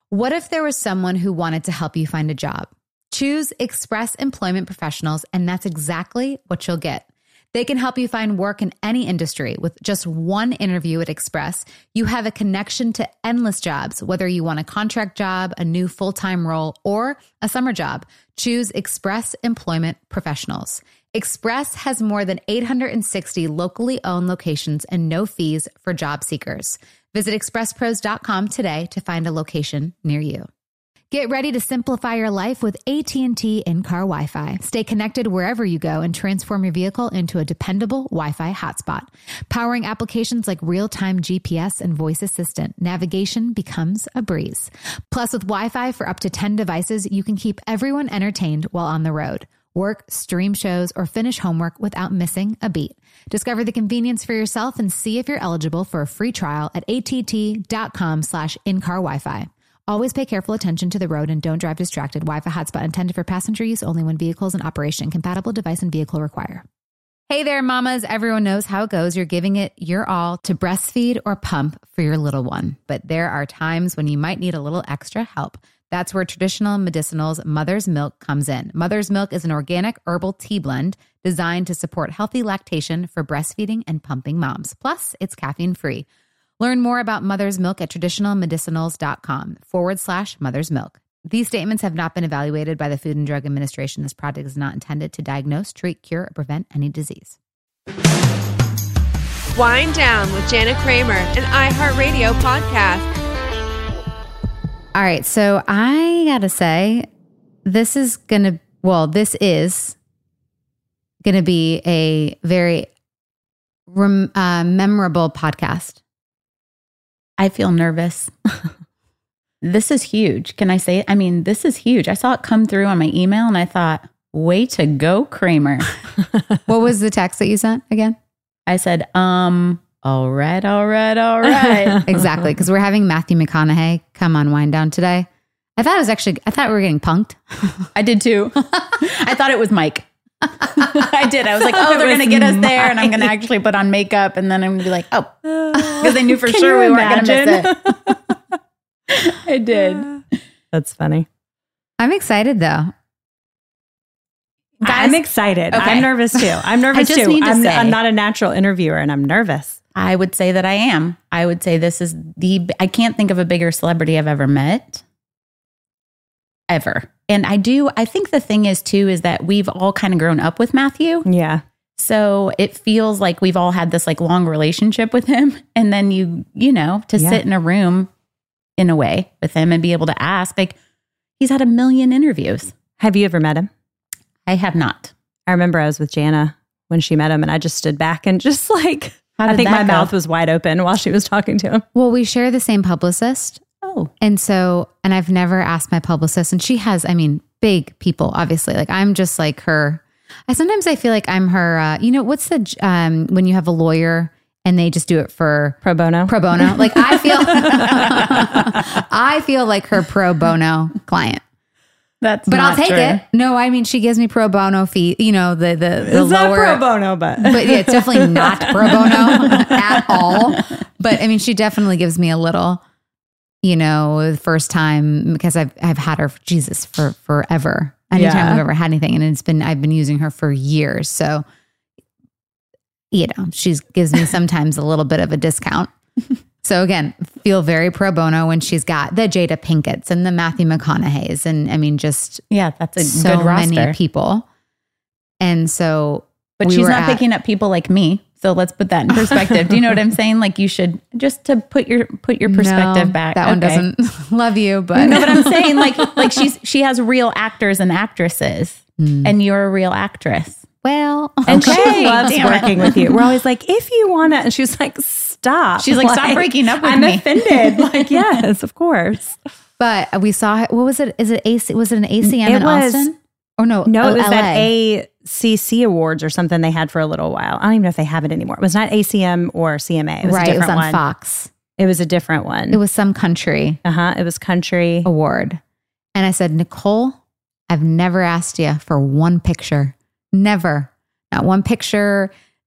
What if there was someone who wanted to help you find a job? Choose Express Employment Professionals, and that's exactly what you'll get. They can help you find work in any industry. With just one interview at Express, you have a connection to endless jobs, whether you want a contract job, a new full-time role, or a summer job. Choose Express Employment Professionals. Express has more than 860 locally owned locations and no fees for job seekers. Visit expresspros.com today to find a location near you. Get ready to simplify your life with AT&T in-car Wi-Fi. Stay connected wherever you go and transform your vehicle into a dependable Wi-Fi hotspot. Powering applications like real-time GPS and voice assistant, navigation becomes a breeze. Plus, with Wi-Fi for up to 10 devices, you can keep everyone entertained while on the road. Work, stream shows, or finish homework without missing a beat. Discover the convenience for yourself and see if you're eligible for a free trial at att.com/in-car Wi-Fi. Always pay careful attention to the road and don't drive distracted. Wi-Fi hotspot intended for passenger use only when vehicles in operation. Compatible device and vehicle require. Hey there, mamas. Everyone knows how it goes. You're giving it your all to breastfeed or pump for your little one. But there are times when you might need a little extra help. That's where Traditional Medicinals Mother's Milk comes in. Mother's Milk is an organic herbal tea blend designed to support healthy lactation for breastfeeding and pumping moms. Plus, it's caffeine-free. Learn more about Mother's Milk at traditionalmedicinals.com/Mother's Milk. These statements have not been evaluated by the Food and Drug Administration. This product is not intended to diagnose, treat, cure, or prevent any disease. Wind Down with Jana Kramer, an iHeartRadio podcast. All right, so I gotta say, this is gonna be a very memorable podcast. I feel nervous. This is huge. Can I say it? I mean, this is huge. I saw it come through on my email and I thought, way to go, Kramer. What was the text that you sent again? I said, all right. Exactly, because we're having Matthew McConaughey come on Wind Down today. I thought we were getting punked. I did too. I thought it was Mike. I did. I was like, they're going to get us there and I'm going to actually put on makeup and then I'm going to be like, because I knew for sure we weren't going to miss it. I did. That's funny. I'm excited though. Guys, I'm excited. Okay. I'm nervous too. I'm not a natural interviewer and I'm nervous. I would say that I am. I would say this is I can't think of a bigger celebrity I've ever met. Ever. And I think the thing is too, is that we've all kind of grown up with Matthew. Yeah. So it feels like we've all had this like long relationship with him. And then sit in a room in a way with him and be able to ask, like, he's had 1 million interviews. Have you ever met him? I have not. I remember I was with Jana when she met him and I just stood back and just like, I think my mouth was wide open while she was talking to him. Well, we share the same publicist. Oh. And I've never asked my publicist, and she has, big people, obviously. Like, I'm just like her. Sometimes I feel like I'm her, what's the, when you have a lawyer and they just do it for pro bono. Like I feel like her pro bono client. But I'll take it. No, she gives me pro bono fee, the it's lower. Not pro bono, but yeah, it's definitely not pro bono at all. But she definitely gives me a little, the first time, because I've had her, for forever. Anytime I've ever had anything. And I've been using her for years. So, she gives me sometimes a little bit of a discount. So again, feel very pro bono when she's got the Jada Pinkett's and the Matthew McConaughey's. And that's a good roster. Many people. And so, but she's not picking up people like me. So let's put that in perspective. Do you know what I'm saying? Like, you should just to put your perspective back. That one doesn't love you, but no, but I'm saying like she has real actors and actresses, and you're a real actress. Well, and she loves working with you. We're always like, if you want to, and she's like, stop. She's like, stop breaking up with me. I'm offended. Like, yes, of course. But we saw, what was it? Was it an ACM in Austin? Or no, it was LA. at ACC Awards or something they had for a little while. I don't even know if they have it anymore. It was not ACM or CMA. It was a different it was on one. Fox. It was a different one. It was some country. It was country award. And I said, Nicole, I've never asked you for one picture. Never. Not one picture.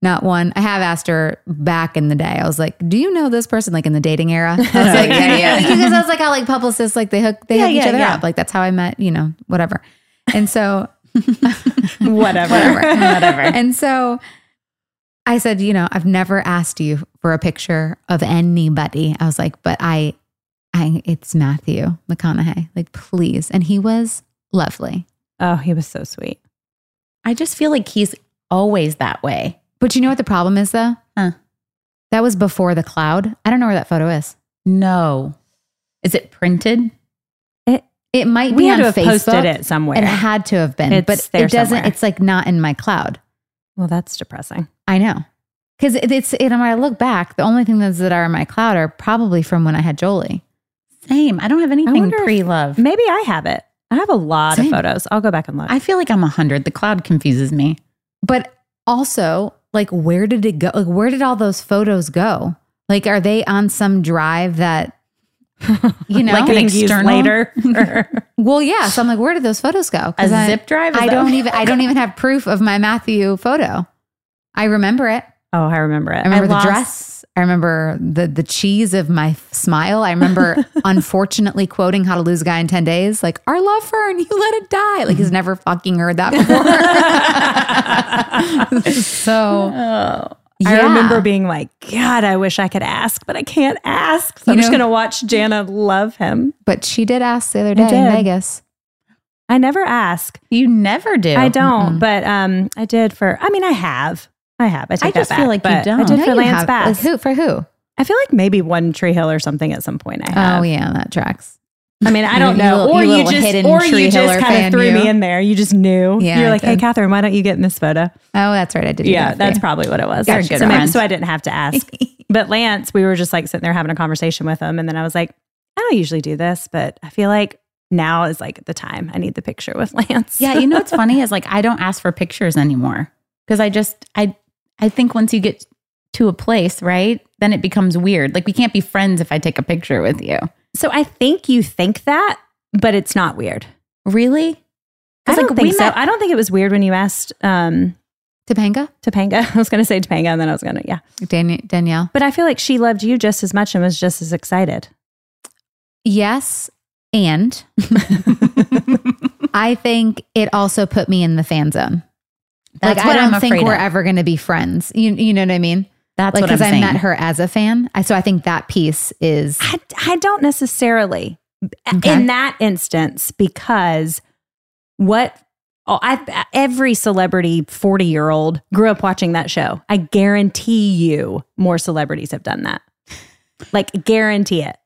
Not one. I have asked her back in the day. I was like, do you know this person? Like in the dating era. I was like, because I was like, how like publicists, like they hook each other up. Like that's how I met, whatever. And so whatever. And so I said, I've never asked you for a picture of anybody. I was like, but it's Matthew McConaughey. Like, please. And he was lovely. Oh, he was so sweet. I just feel like he's always that way. But you know what the problem is, though? Huh. That was before the cloud. I don't know where that photo is. No. Is it printed? It might be we had on to have Facebook. Posted it somewhere. It had to have been, but there it doesn't. somewhere. It's like not in my cloud. Well, that's depressing. I know, because when I look back, the only things that are in my cloud are probably from when I had Jolie. Same. I don't have anything pre-love. Maybe I have it. I have a lot of photos. I'll go back and look. I feel like I'm 100. The cloud confuses me. But also, like, where did it go? Like, where did all those photos go? Like, are they on some drive that, like an external later? Well, yeah. So I'm like, where did those photos go? A zip drive? I don't even have proof of my Matthew photo. I remember it. Oh, I remember it. I remember the dress. I remember the cheese of my smile. I remember unfortunately quoting How to Lose a Guy in 10 Days. Like, our love for her and you let it die. Like, he's never fucking heard that before. So, I remember being like, God, I wish I could ask, but I can't ask. So I'm just going to watch Jana love him. But she did ask the other day in Vegas. I never ask. You never do. I don't, but I did I have. I take that back. I just feel like you don't. I did for Lance Bass. Like for who? I feel like maybe One Tree Hill or something at some point I have. Oh yeah, that tracks. I mean, I don't know. Or you just kind of threw me in there. You just knew. Yeah, you're like, hey, Catherine, why don't you get in this photo? Oh, that's right. I did. Yeah, that's probably what it was. You're a good friend. So I didn't have to ask. But Lance, we were just like sitting there having a conversation with him. And then I was like, I don't usually do this, but I feel like now is like the time. I need the picture with Lance. Yeah, you know what's funny is like I don't ask for pictures anymore because I think once you get to a place, right, then it becomes weird. Like we can't be friends if I take a picture with you. So I think you think that, but it's not weird. Really? I don't think so. I don't think it was weird when you asked Topanga. I was going to say Topanga, and then I was going to Danielle. But I feel like she loved you just as much and was just as excited. Yes, and I think it also put me in the fan zone. That's like, what I I'm don't think afraid we're of. ever going to be friends. You know what I mean? That's like, what I'm saying. Because I met her as a fan. So I think that piece is... I don't necessarily in that instance, because every celebrity 40-year-old grew up watching that show. I guarantee you more celebrities have done that. Like, guarantee it.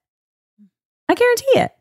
I guarantee it.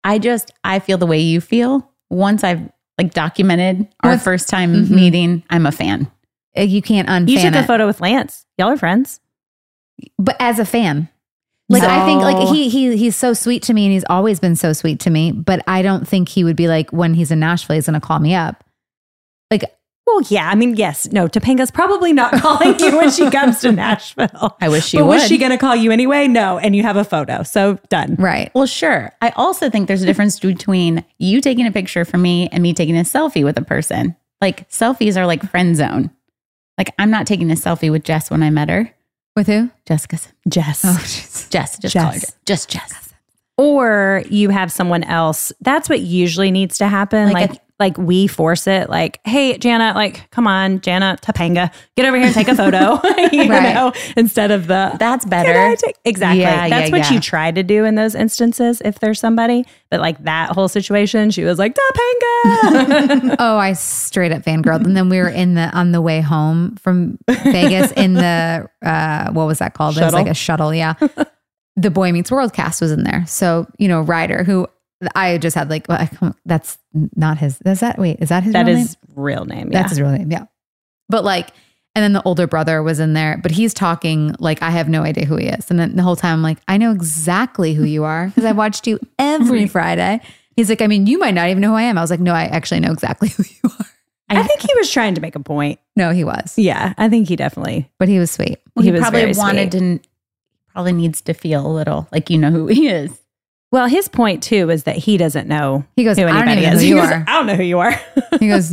I feel the way you feel. Once I've like documented our first time meeting, I'm a fan. You can't unfan You took it. a photo with Lance. Y'all are friends. But as a fan. Like, I think like he's so sweet to me and he's always been so sweet to me. But I don't think he would be like, when he's in Nashville, he's going to call me up. Like, well, yeah. I mean, yes. No, Topanga's probably not calling you when she comes to Nashville. I wish she would. But was would. she going to call you anyway? No. And you have a photo. So done. right. Well, sure. I also think there's a difference between you taking a picture for me and me taking a selfie with a person. Like selfies are like friend zone. Like I'm not taking a selfie with Jess when I met her. With who? Jessica's. Jess. Oh, jeez. Jess. Just call her just Jess. Or you have someone else. That's what usually needs to happen. Like we force it. Like, hey, Jana, like, come on, Jana, Topanga, get over here and take a photo. You know, instead of That's better. Exactly. Yeah, That's what you try to do in those instances if there's somebody. But like that whole situation, she was like, Topanga. Oh, I straight up fangirled. And then we were on the way home from Vegas in the, what was that called? It was like a shuttle. Yeah. The Boy Meets World cast was in there. So, Ryder, who I just had like, that's not his, is that his that real name? is real name. Yeah. That's his real name. Yeah. But like, and then the older brother was in there, but he's talking like, I have no idea who he is. And then the whole time I'm like, I know exactly who you are because I watched you every Friday. He's like, I mean, you might not even know who I am. I was like, no, I actually know exactly who you are. I think he was trying to make a point. No, he was. Yeah. I think he definitely. But he was sweet. Well, he was probably very wanted sweet. to, probably needs to feel a little like you know who he is. Well, his point too is that he doesn't know He goes, who I don't anybody even know is. who He you goes, are. I don't know who you are. He goes,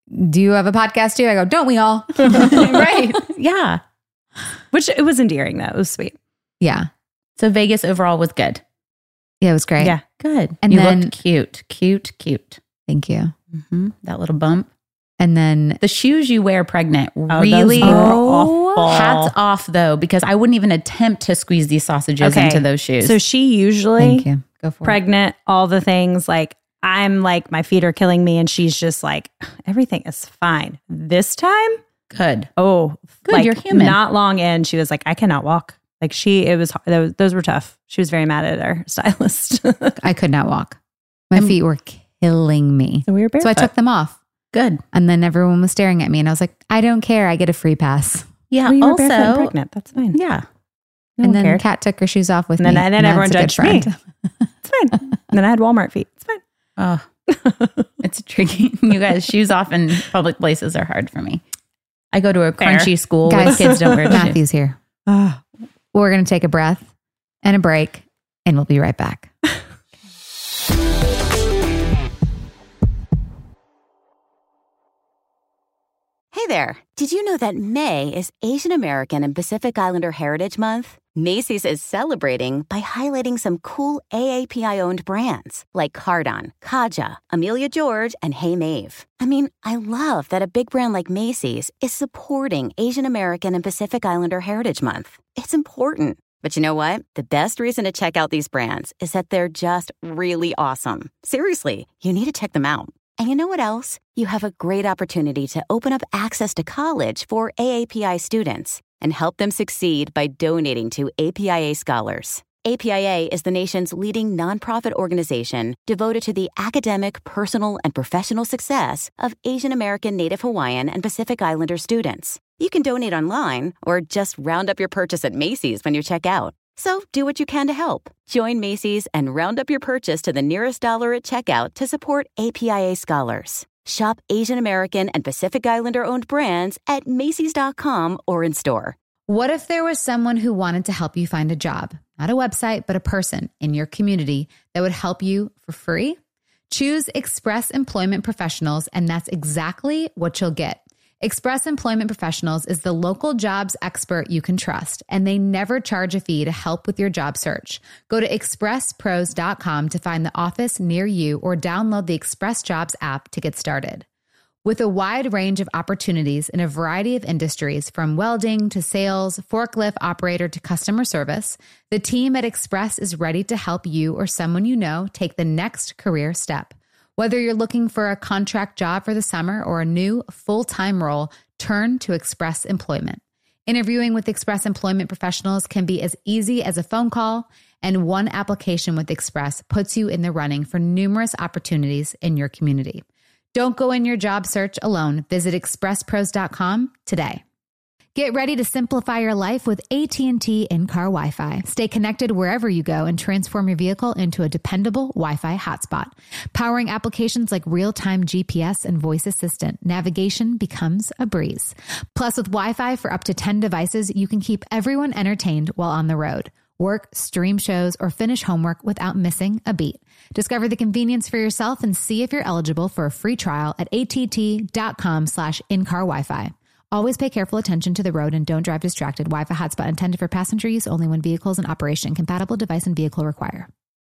do you have a podcast too? I go, don't we all? Right. Yeah. Which it was endearing though. It was sweet. Yeah. So Vegas overall was good. Yeah, it was great. Yeah. Good. And you then- looked cute. Thank you. That little bump. And then The shoes you wear pregnant Oh, really those were awful. hats off though, because I wouldn't even attempt to squeeze these sausages Okay. into those shoes. So she usually thank you. Go for it. pregnant, all the things like I'm like, my feet are killing me. And she's just like, everything is fine. This time, good. oh, Good, like you're human. not long in, she was like, I cannot walk. Like those were tough. She was very mad at her stylist. So I could not walk. My feet were killing me. we were barefoot. So I took them off. Good. And then everyone was staring at me and I was like, I don't care. I get a free pass. Yeah. Well, you were barefoot and Also, pregnant. That's fine. yeah. And No one then cared. Kat took her shoes off with And me. then and everyone that's a good judged me. friend. It's fine. And then I had Walmart feet. It's fine. Oh, it's tricky. You guys, shoes off in public places are hard for me. I go to a Fair. crunchy school Guys, where kids don't wear shoes. Matthew's here. We're going to take a breath and a break and we'll be right back. Hey there. Did you know that May is Asian American and Pacific Islander Heritage Month? Macy's is celebrating by highlighting some cool AAPI-owned brands like Cardon, Kaja, Amelia George, and Hey Mave. I mean, I love that a big brand like Macy's is supporting Asian American and Pacific Islander Heritage Month. It's important. But you know what? The best reason to check out these brands is that they're just really awesome. Seriously, you need to check them out. And you know what else? You have a great opportunity to open up access to college for AAPI students and help them succeed by donating to APIA Scholars. APIA is the nation's leading nonprofit organization devoted to the academic, personal, and professional success of Asian American, Native Hawaiian, and Pacific Islander students. You can donate online or just round up your purchase at Macy's when you check out. So do what you can to help. Join Macy's and round up your purchase to the nearest dollar at checkout to support APIA Scholars. Shop Asian American and Pacific Islander owned brands at Macy's.com or in store. What if there was someone who wanted to help you find a job? Not a website, but a person in your community that would help you for free? Choose Express Employment Professionals, and that's exactly what you'll get. Express Employment Professionals is the local jobs expert you can trust, and they never charge a fee to help with your job search. Go to expresspros.com to find the office near you or download the Express Jobs app to get started. With a wide range of opportunities in a variety of industries, from welding to sales, forklift operator to customer service, the team at Express is ready to help you or someone you know take the next career step. Whether you're looking for a contract job for the summer or a new full-time role, turn to Express Employment. Interviewing with Express Employment Professionals can be as easy as a phone call, and one application with Express puts you in the running for numerous opportunities in your community. Don't go in your job search alone. Visit expresspros.com today. Get ready to simplify your life with AT&T in-car Wi-Fi. Stay connected wherever you go and transform your vehicle into a dependable Wi-Fi hotspot. Powering applications like real-time GPS and voice assistant, navigation becomes a breeze. Plus, with Wi-Fi for up to 10 devices, you can keep everyone entertained while on the road. Work, stream shows, or finish homework without missing a beat. Discover the convenience for yourself and see if you're eligible for a free trial at att.com/in-car Wi-Fi. Always pay careful attention to the road and don't drive distracted. Wi-Fi hotspot intended for passenger use only when vehicles in operation. Compatible device and vehicle require.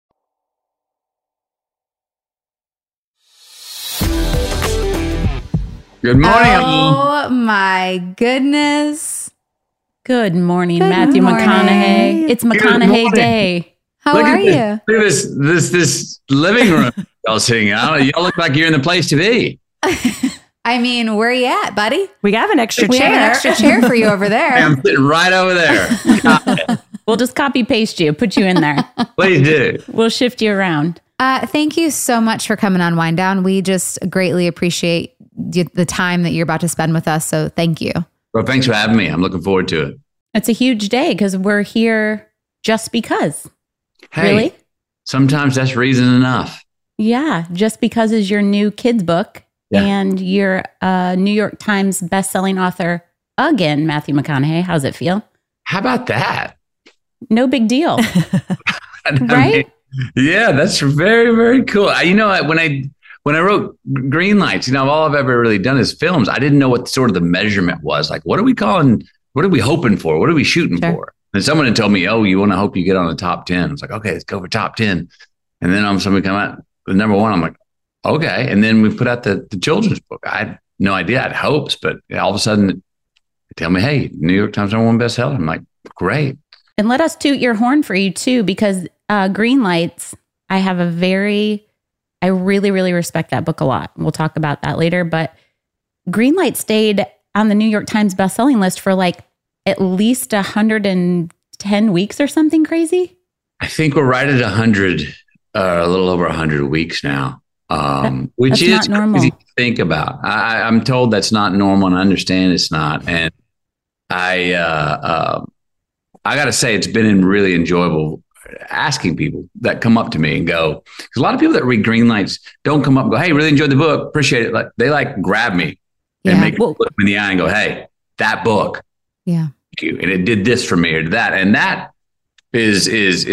Good morning. Oh my goodness. Good morning, Good Matthew morning. McConaughey. It's Good McConaughey morning. Day. How Look are at you? this, look at this living room y'all sitting out. Y'all look like you're in the place to be. I mean, where you at, buddy? We have an extra We chair. have an extra chair for you over there. I'm sitting right over there. We'll just copy paste you, put you in there. Please do. We'll shift you around. Thank you so much for coming on Wind Down. We just greatly appreciate the time that you're about to spend with us. So thank you. Well, thanks for having me. I'm looking forward to it. It's a huge day because we're here just because. Hey, Really? sometimes that's reason enough. Yeah, just because is your new kids book, Yeah. and you're a New York Times bestselling author again, Matthew McConaughey. How's it feel? How about that? No big deal. I Right? mean, yeah, that's very, very cool. You know, when when I wrote Green Lights, all I've ever really done is films. I didn't know what sort of the measurement was. Like, what are we hoping for? What are we shooting for? And someone had told me, oh, you want to hope you get on the top 10. I was like, okay, let's go for top 10. And then somebody come out with number 1. I'm like, okay. And then we put out the children's book. I had no idea. I had hopes, but all of a sudden they tell me, hey, New York Times #1 bestseller. I'm like, great. And let us toot your horn for you too, because Green Lights, I really, really respect that book a lot. We'll talk about that later. But Green Light stayed on the New York Times bestselling list for like at least 110 weeks or something crazy. I think we're right at 100, a little over 100 weeks now, which is crazy to think about. I'm told that's not normal, and I understand it's not. And I got to say, it's been really enjoyable asking people that come up to me and go, because a lot of people that read Green Lights don't come up and go, hey, really enjoyed the book, appreciate it. Like, they grab me and make me look me in the eye and go, hey, that book. Yeah. Thank you. And it did this for me or that. And that is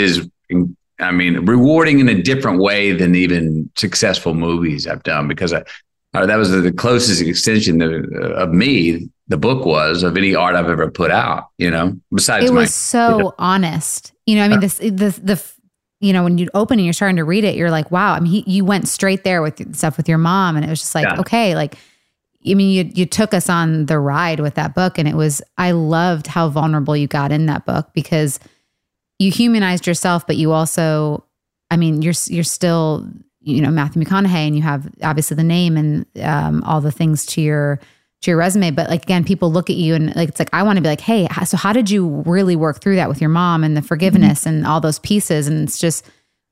rewarding in a different way than even successful movies I've done, because that was the closest extension of me, the book was, of any art I've ever put out, besides it was so honest. When you open and you're starting to read it, you're like, wow. I mean, you went straight there with stuff with your mom, and it was just like, okay, like, you took us on the ride with that book, and I loved how vulnerable you got in that book, because you humanized yourself, but you also, you're still, Matthew McConaughey, and you have obviously the name and all the things to your resume. But like, again, people look at you and like, it's like, I want to be like, hey, so how did you really work through that with your mom and the forgiveness and all those pieces? And it's just,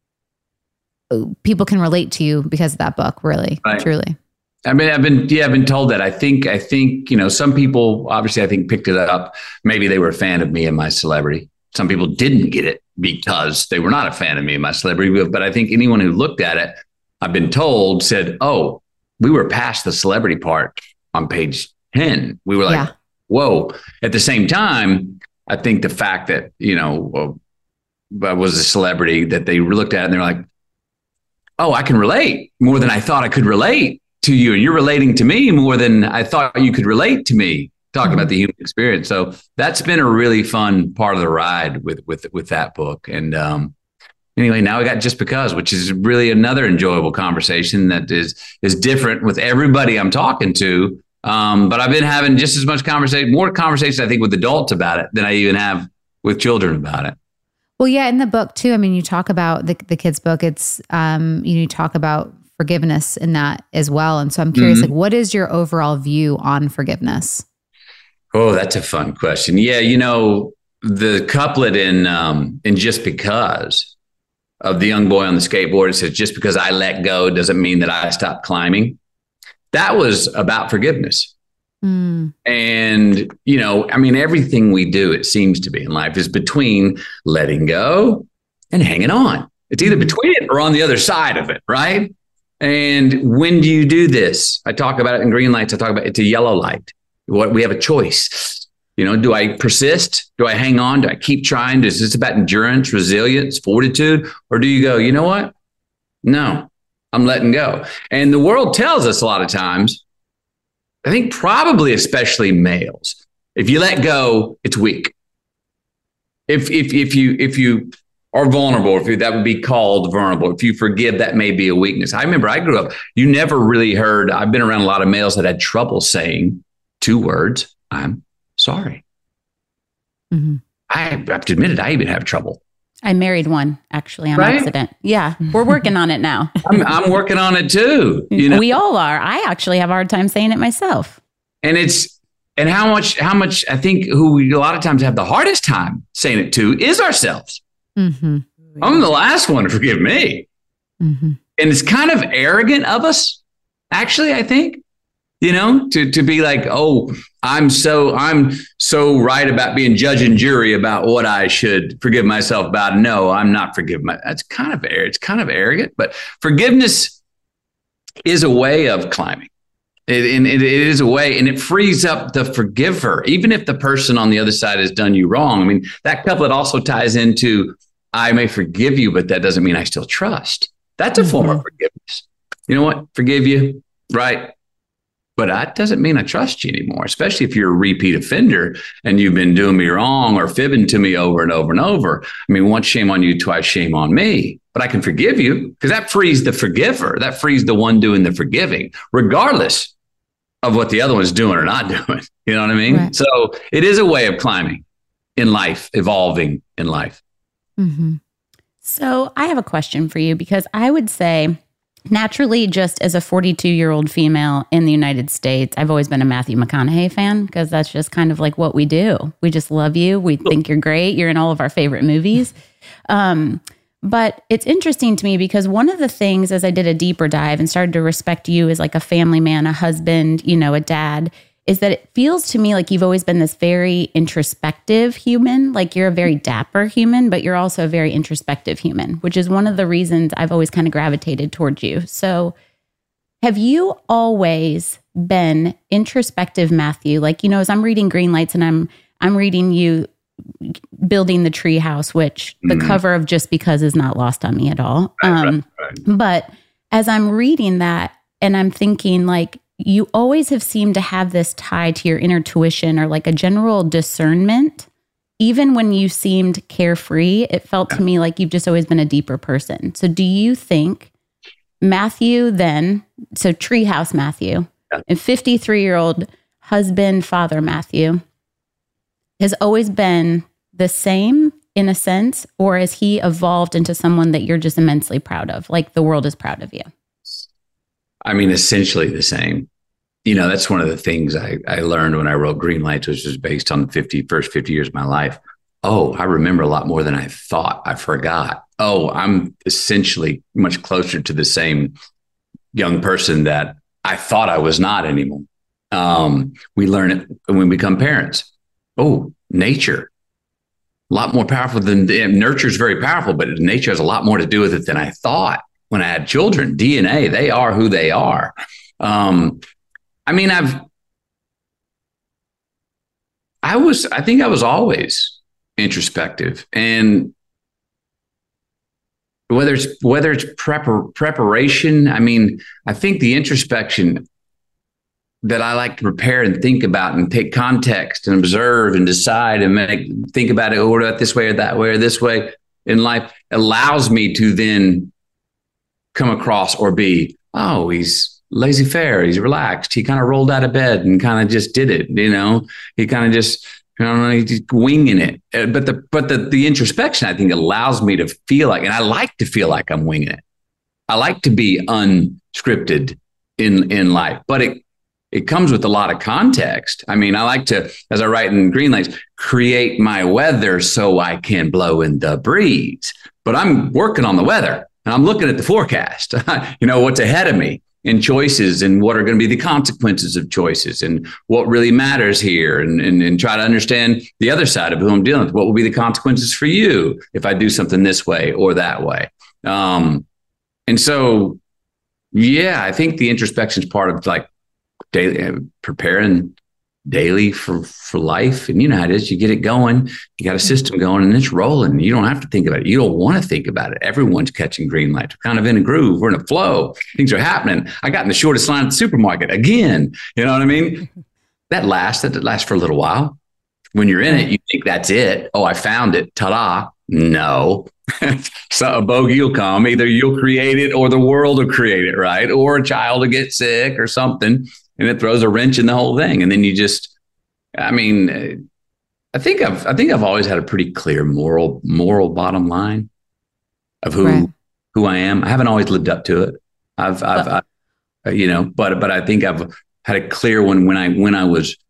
people can relate to you because of that book, really, truly. I've been told that. I think, some people obviously, I think, picked it up. Maybe they were a fan of me and my celebrity. Some people didn't get it because they were not a fan of me and my celebrity. But I think anyone who looked at it, I've been told, said, oh, we were past the celebrity part on page 10. We were like, whoa. At the same time, I think the fact that, I was a celebrity, that they looked at it and they're like, oh, I can relate more than I thought I could relate to you. And you're relating to me more than I thought you could relate to me, talking about the human experience. So that's been a really fun part of the ride with that book. And anyway, now we got Just Because, which is really another enjoyable conversation that is different with everybody I'm talking to. But I've been having just as much more conversation, I think, with adults about it than I even have with children about it. Well, yeah, in the book too, you talk about the kids' book. It's, you talk about forgiveness in that as well. And so I'm curious, like, what is your overall view on forgiveness? Oh, that's a fun question. Yeah. The couplet in Just Because, of the young boy on the skateboard, it says, just because I let go doesn't mean that I stop climbing. That was about forgiveness. And, everything we do, it seems to be in life, is between letting go and hanging on. It's either between it or on the other side of it, right? And when do you do this? I talk about it in Green Lights. I talk about it's a yellow light. We have a choice. Do I persist? Do I hang on? Do I keep trying? Is this about endurance, resilience, fortitude? Or do you go, you know what? No, I'm letting go. And the world tells us a lot of times, I think probably especially males, if you let go, it's weak. If you are vulnerable, that would be called vulnerable. If you forgive, that may be a weakness. I remember I grew up, you never really heard, I've been around a lot of males that had trouble saying 2 words, I'm sorry. Mm-hmm. I have to admit it, I even have trouble. I married one, actually, on accident. Yeah, we're working on it now. I'm working on it too. We all are. I actually have a hard time saying it myself. And how much I think who we a lot of times have the hardest time saying it to is ourselves. Mm-hmm. I'm the last one to forgive me. Mm-hmm. And it's kind of arrogant of us, actually, I think. To be like, oh, I'm so right about being judge and jury about what I should forgive myself about. No, I'm not forgiving it's kind of arrogant, but forgiveness is a way of climbing. It is a way, and it frees up the forgiver, even if the person on the other side has done you wrong. That couplet also ties into, I may forgive you, but that doesn't mean I still trust. That's a form of forgiveness. You know what? Forgive you. Right. But that doesn't mean I trust you anymore, especially if you're a repeat offender and you've been doing me wrong or fibbing to me over and over and over. I mean, once shame on you, twice shame on me. But I can forgive you because that frees the forgiver. That frees the one doing the forgiving, regardless of what the other one's doing or not doing. You know what I mean? Right. So it is a way of climbing in life, evolving in life. Mm-hmm. So I have a question for you, because I would say, naturally, just as a 42-year-old female in the United States, I've always been a Matthew McConaughey fan, because that's just kind of like what we do. We just love you. We think you're great. You're in all of our favorite movies. But it's interesting to me because one of the things, as I did a deeper dive and started to respect you as like a family man, a husband, you know, a dad, is that it feels to me like you've always been this very introspective human. Like you're a very dapper human, but you're also a very introspective human, which is one of the reasons I've always kind of gravitated towards you. So have you always been introspective, Matthew? Like, you know, as I'm reading Green Lights and I'm reading you building the tree house, which the cover of Just Because is not lost on me at all. Right. But as I'm reading that and I'm thinking, like, you always have seemed to have this tie to your inner tuition or like a general discernment. Even when you seemed carefree, it felt to me like you've just always been a deeper person. So do you think Matthew then, so Treehouse Matthew, and 53-year-old husband, father Matthew, has always been the same in a sense, or has he evolved into someone that you're just immensely proud of, like the world is proud of you? I mean, essentially the same. You know, that's one of the things I learned when I wrote Green Lights, which was based on the first 50 years of my life. Oh, I remember a lot more than I thought. I forgot. Oh, I'm essentially much closer to the same young person that I thought I was not anymore. We learn it when we become parents. Oh, nature, a lot more powerful than nurture is very powerful, but nature has a lot more to do with it than I thought. When I had children, DNA, they are who they are. I mean, I think I was always introspective, and whether it's preparation, I mean, I think the introspection that I like to prepare and think about and take context and observe and decide and think about it, or this way or that way or this way in life, allows me to then come across or be, oh, he's laissez-faire, he's relaxed, he kind of rolled out of bed and kind of just did it, you know, he kind of just, I don't know, he's winging it. But the introspection, I think, allows me to feel like, and I like to feel like I'm winging it. I like to be unscripted in life, but it comes with a lot of context. I mean, I like to, as I write in Green Lights, create my weather so I can blow in the breeze. But I'm working on the weather and I'm looking at the forecast, you know, what's ahead of me and choices and what are going to be the consequences of choices and what really matters here and try to understand the other side of who I'm dealing with. What will be the consequences for you if I do something this way or that way? And so, yeah, I think the introspection is part of like daily preparing daily for life. And you know how it is. You get it going, you got a system going and it's rolling. You don't have to think about it. You don't want to think about it. Everyone's catching green lights. We're kind of in a groove. We're in a flow. Things are happening. I got in the shortest line at the supermarket again. You know what I mean? That lasts for a little while. When you're in it, you think that's it. Oh, I found it. Ta-da. No. So a bogey will come. Either you'll create it or the world will create it, right? Or a child will get sick or something. And it throws a wrench in the whole thing. And then you just, I mean, I think I've always had a pretty clear moral bottom line of who I am. I haven't always lived up to it. I've you know, but I think I've had a clear one when I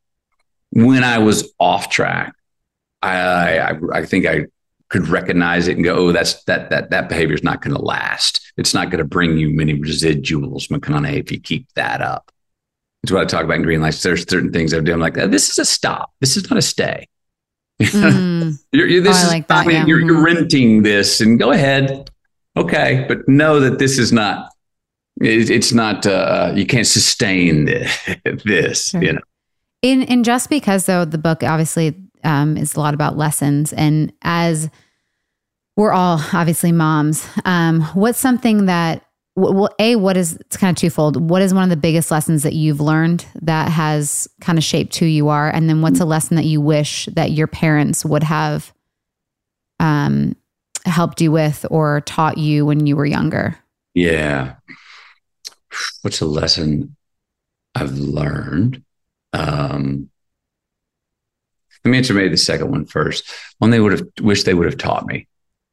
was off track. I think I could recognize it and go, oh, that behavior is not going to last. It's not going to bring you many residuals, McConaughey, if you keep that up. It's what I talk about in Green Lights. There's certain things I do. I'm like, this is a stop. This is not a stay. You're renting this and go ahead. Okay. But know that this is not, it's not, you can't sustain this, sure. You know? In Just Because, though, the book obviously is a lot about lessons. And as we're all obviously moms, what's something that well, it's kind of twofold. What is one of the biggest lessons that you've learned that has kind of shaped who you are? And then what's a lesson that you wish that your parents would have helped you with or taught you when you were younger? Yeah. What's a lesson I've learned? Let me answer maybe the second one first. One they wished they would have taught me.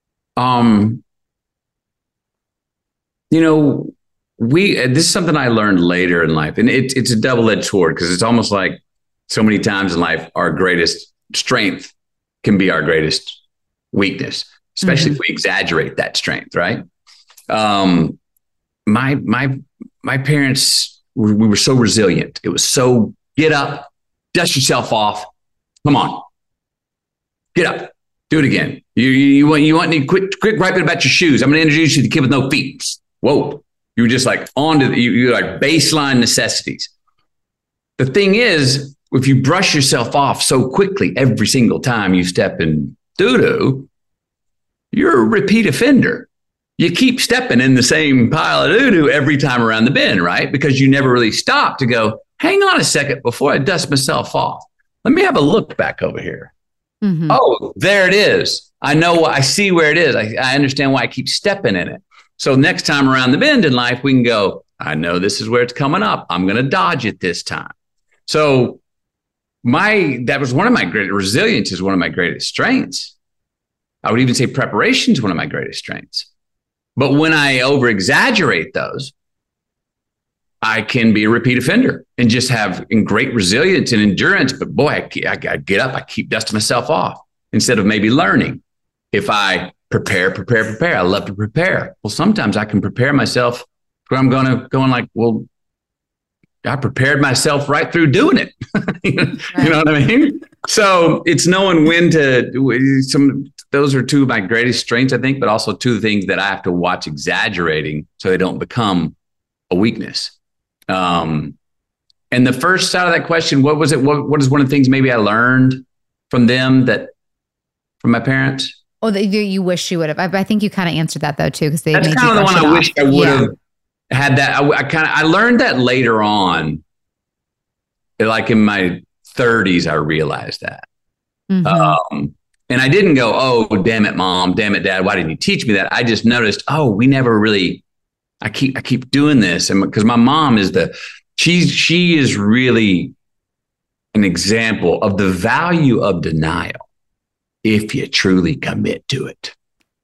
This is something I learned later in life, and it's a double-edged sword because it's almost like so many times in life, our greatest strength can be our greatest weakness, especially if we exaggerate that strength, right? My parents, we were so resilient. It was so, get up, dust yourself off. Come on, get up, do it again. You want to quit griping about your shoes. I'm going to introduce you to the kid with no feet. Whoa, you were just like you're like baseline necessities. The thing is, if you brush yourself off so quickly every single time you step in doo-doo, you're a repeat offender. You keep stepping in the same pile of doo-doo every time around the bend, right? Because you never really stop to go, hang on a second before I dust myself off. Let me have a look back over here. Mm-hmm. Oh, there it is. I see where it is. I understand why I keep stepping in it. So next time around the bend in life, we can go, I know this is where it's coming up. I'm going to dodge it this time. So that was one of my great resilience is one of my greatest strengths. I would even say preparation is one of my greatest strengths. But when I over exaggerate those, I can be a repeat offender and just have great resilience and endurance. But boy, I get up, I keep dusting myself off instead of maybe learning. If I prepare, I love to prepare. Well, sometimes I can prepare myself where I'm going like, well, I prepared myself right through doing it. You know what I mean? So it's knowing when those are two of my greatest strengths, I think, but also two things that I have to watch exaggerating so they don't become a weakness. And the first side of that question, what was it? What is one of the things maybe I learned from them from my parents? Oh, that you wish you would have. I think you kind of answered that though too, because that's kind of the one I wish I would have had. That I learned that later on, like in my 30s, I realized that. Mm-hmm. And I didn't go, oh, damn it, mom, damn it, dad, why didn't you teach me that? I just noticed, oh, we never really. I keep doing this, and because my mom is she is really an example of the value of denial if you truly commit to it.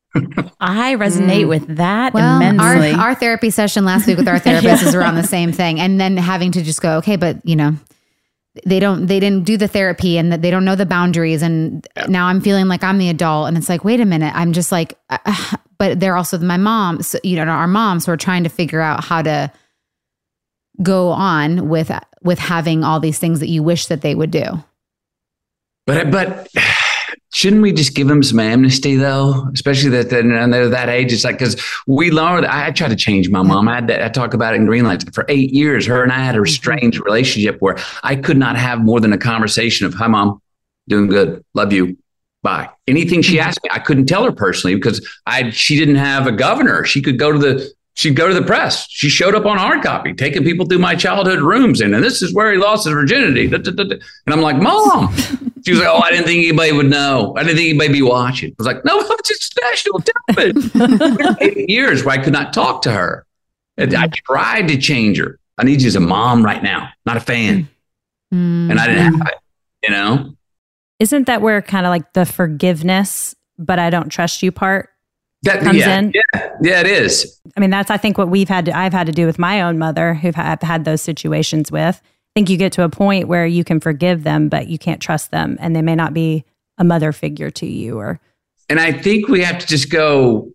I resonate with that immensely. Our therapy session last week with our therapist is around the same thing, and then having to just go, okay, but they didn't do the therapy and they don't know the boundaries, and now I'm feeling like I'm the adult, and it's like, wait a minute, I'm just like. But they're also my mom, so, our moms who are trying to figure out how to go on with having all these things that you wish that they would do. But shouldn't we just give them some amnesty though? Especially that they're that age. It's like, because we learned, I tried to change my mom. I talk about it in Greenlight. For 8 years, her and I had a strange relationship where I could not have more than a conversation of, hi mom, doing good, love you. Bye. Anything she asked me, I couldn't tell her personally because she didn't have a governor. She'd go to the press. She showed up on hard copy, taking people through my childhood rooms. And this is where he lost his virginity. And I'm like, Mom. She was like, oh, I didn't think anybody would know. I didn't think anybody be watching. I was like, no, it's just national television. 8 years where I could not talk to her. And I tried to change her. I need you as a mom right now, not a fan. And I didn't have it, Isn't that where kind of like the forgiveness, but I don't trust you part comes in? Yeah, it is. I mean, that's, I think, what I've had to do with my own mother, who I've had those situations with. I think you get to a point where you can forgive them, but you can't trust them, and they may not be a mother figure to you. And I think we have to just go.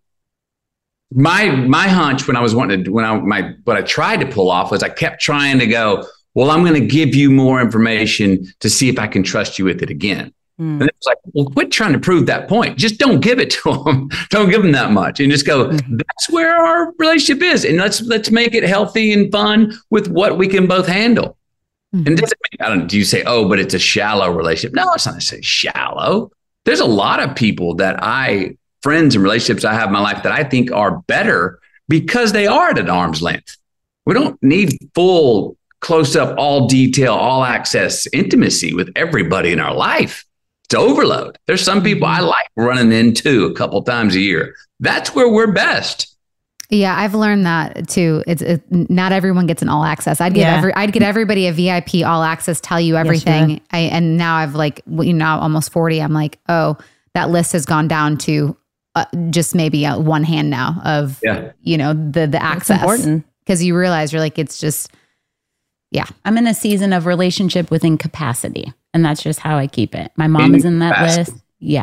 My hunch when I was what I tried to pull off was I kept trying to go, well, I'm going to give you more information to see if I can trust you with it again. And it was like, well, quit trying to prove that point. Just don't give it to them. Don't give them that much, and just go, that's where our relationship is. And let's make it healthy and fun with what we can both handle. And it doesn't mean, do you say, oh, but it's a shallow relationship? No, it's not necessarily shallow. There's a lot of people friends and relationships I have in my life that I think are better because they are at an arm's length. We don't need full close up, all detail, all access intimacy with everybody in our life. It's overload. There's some people I like running into a couple times a year. That's where we're best. Yeah, I've learned that too. It's not everyone gets an all access. I'd get everybody a VIP all access, tell you everything. Yes, and now I've almost 40. I'm like, oh, that list has gone down to just maybe one hand now of the access. That's important because you realize you're like, it's just I'm in a season of relationship within capacity, and that's just how I keep it. My mom is in that list. Yeah.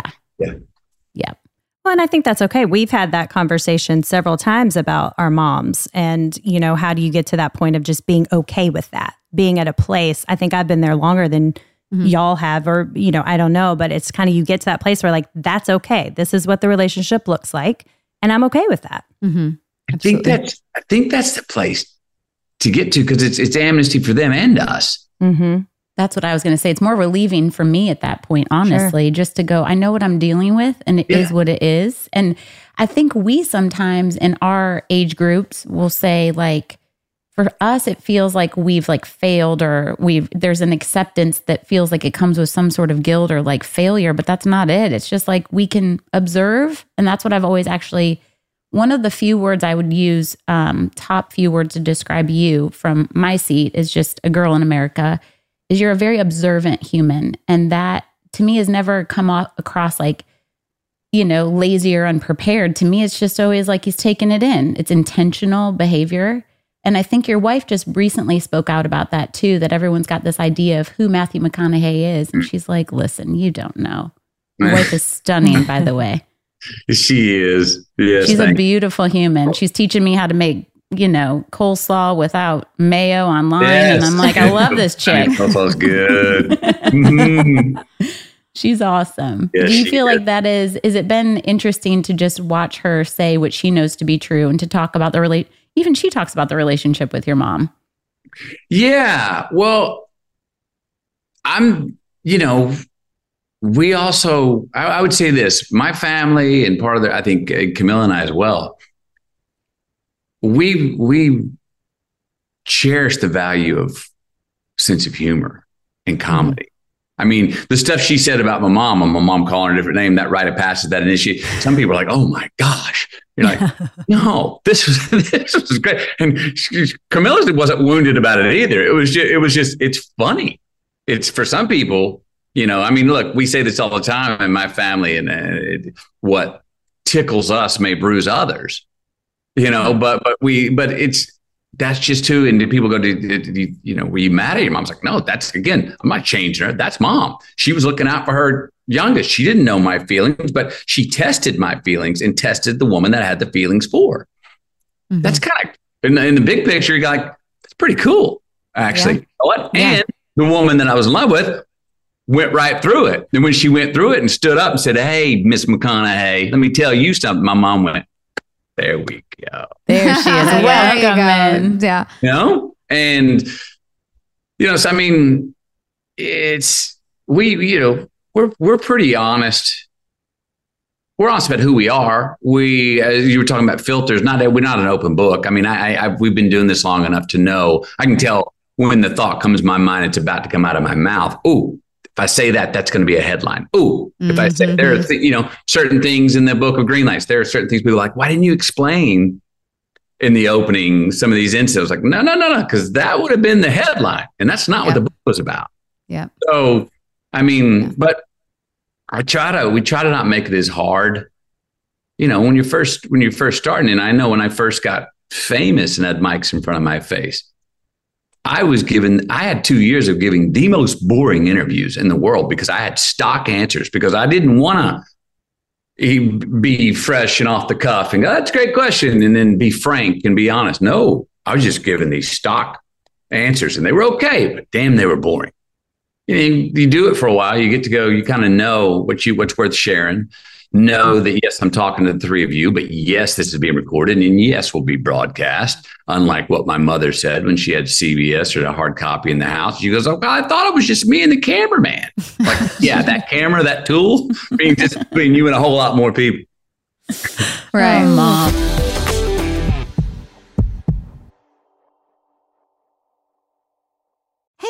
Well, and I think that's okay. We've had that conversation several times about our moms and, how do you get to that point of just being okay with that, being at a place. I think I've been there longer than y'all have, or, I don't know, but it's kind of, you get to that place where like, that's okay. This is what the relationship looks like. And I'm okay with that. Mm-hmm. I think that's the place to get to, because it's amnesty for them and us. Mm-hmm. That's what I was going to say. It's more relieving for me at that point, honestly, just to go, I know what I'm dealing with and it is what it is. And I think we sometimes in our age groups will say like, for us, it feels like we've like failed or there's an acceptance that feels like it comes with some sort of guilt or like failure, but that's not it. It's just like we can observe. And that's what I've always actually, one of the few words I would use, top few words to describe you from my seat is just a girl in America, is you're a very observant human. And that to me has never come across like, lazy or unprepared. To me, it's just always like he's taking it in. It's intentional behavior. And I think your wife just recently spoke out about that too, that everyone's got this idea of who Matthew McConaughey is. And she's like, listen, you don't know. Your wife is stunning, by the way. She is. Yes, she's a beautiful human. She's teaching me how to make coleslaw without mayo online. Yes. And I'm like, I love this chick. Coleslaw's good. She's awesome. Yes, do you feel like that is it been interesting to just watch her say what she knows to be true and to talk about even she talks about the relationship with your mom? Yeah. Well, we also, I would say this, my family and part of I think Camilla and I as well, we cherish the value of sense of humor and comedy. I mean, the stuff she said about my mom calling her a different name, that rite of passage, that initiate. Some people are like, oh my gosh. You're like, no, this was great. And Camilla wasn't wounded about it either. It was just, it's funny. It's for some people, look, we say this all the time in my family, and what tickles us may bruise others. That's just too. And people go, were you mad at your mom? I was like, no, I'm not changing her. That's mom. She was looking out for her youngest. She didn't know my feelings, but she tested my feelings and tested the woman that I had the feelings for. Mm-hmm. That's kind of, in the big picture, you're like, that's pretty cool, actually. Yeah. And the woman that I was in love with went right through it. And when she went through it and stood up and said, hey, Miss McConaughey, let me tell you something. My mom went, there we go. There she is. Welcome. Yeah. And, so I mean, it's, we're pretty honest. We're honest about who we are. As you were talking about filters, we're not an open book. I mean, we've been doing this long enough to know, I can tell when the thought comes to my mind, it's about to come out of my mouth. Ooh, if I say that, that's going to be a headline. Ooh, if I say there are certain things in the book of green lights, there are certain things people are like, why didn't you explain in the opening some of these incidents? Like, no, because that would have been the headline, and that's not what the book was about. Yeah. So, I mean, but we try to not make it as hard. When you're first starting, and I know when I first got famous and had mics in front of my face, I had 2 years of giving the most boring interviews in the world because I had stock answers, because I didn't want to be fresh and off the cuff and go, that's a great question, and then be frank and be honest. No, I was just giving these stock answers, and they were okay, but damn, they were boring. You do it for a while, you get to go, you kind of know what's worth sharing. Know that, yes, I'm talking to the three of you, but yes, this is being recorded, and yes, will be broadcast. Unlike what my mother said when she had CBS or a hard copy in the house. She goes, oh, God, I thought it was just me and the cameraman. Like, yeah, that camera, that tool, between you and a whole lot more people. Right, Mom.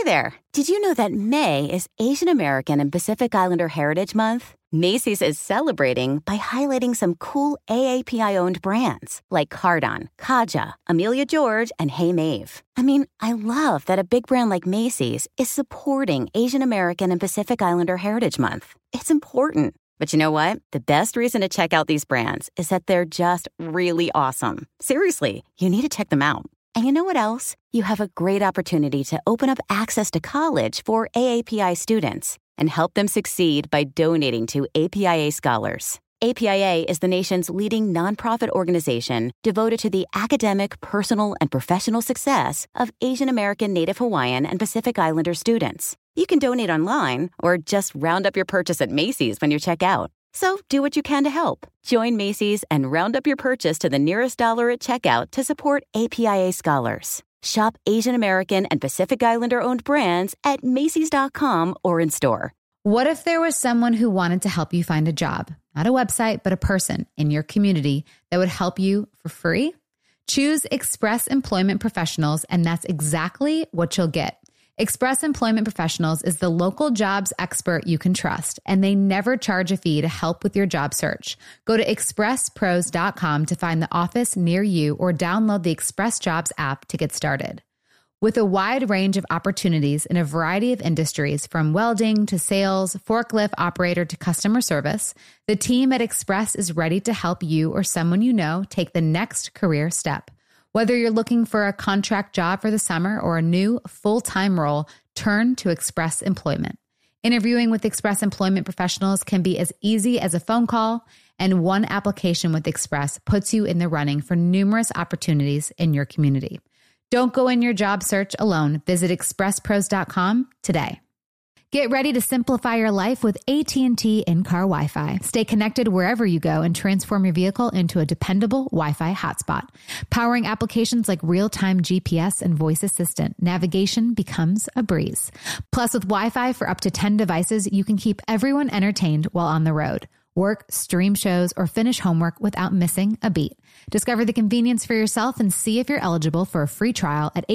Hey there. Did you know that May is Asian American and Pacific Islander Heritage Month? Macy's is celebrating by highlighting some cool AAPI-owned brands like Cardon, Kaja, Amelia George, and Hey Mave. I mean, I love that a big brand like Macy's is supporting Asian American and Pacific Islander Heritage Month. It's important. But you know what? The best reason to check out these brands is that they're just really awesome. Seriously, you need to check them out. And you know what else? You have a great opportunity to open up access to college for AAPI students and help them succeed by donating to APIA Scholars. APIA is the nation's leading nonprofit organization devoted to the academic, personal, and professional success of Asian American, Native Hawaiian, and Pacific Islander students. You can donate online or just round up your purchase at Macy's when you check out. So do what you can to help. Join Macy's and round up your purchase to the nearest dollar at checkout to support APIA Scholars. Shop Asian American and Pacific Islander-owned brands at Macys.com or in store. What if there was someone who wanted to help you find a job? Not a website, but a person in your community that would help you for free? Choose Express Employment Professionals, and that's exactly what you'll get. Express Employment Professionals is the local jobs expert you can trust, and they never charge a fee to help with your job search. Go to expresspros.com to find the office near you or download the Express Jobs app to get started. With a wide range of opportunities in a variety of industries, from welding to sales, forklift operator to customer service, the team at Express is ready to help you or someone you know take the next career step. Whether you're looking for a contract job for the summer or a new full-time role, turn to Express Employment. Interviewing with Express Employment Professionals can be as easy as a phone call, and one application with Express puts you in the running for numerous opportunities in your community. Don't go in your job search alone. Visit expresspros.com today. Get ready to simplify your life with AT&T in-car Wi-Fi. Stay connected wherever you go and transform your vehicle into a dependable Wi-Fi hotspot. Powering applications like real-time GPS and voice assistant, navigation becomes a breeze. Plus, with Wi-Fi for up to 10 devices, you can keep everyone entertained while on the road. Work, stream shows, or finish homework without missing a beat. Discover the convenience for yourself and see if you're eligible for a free trial at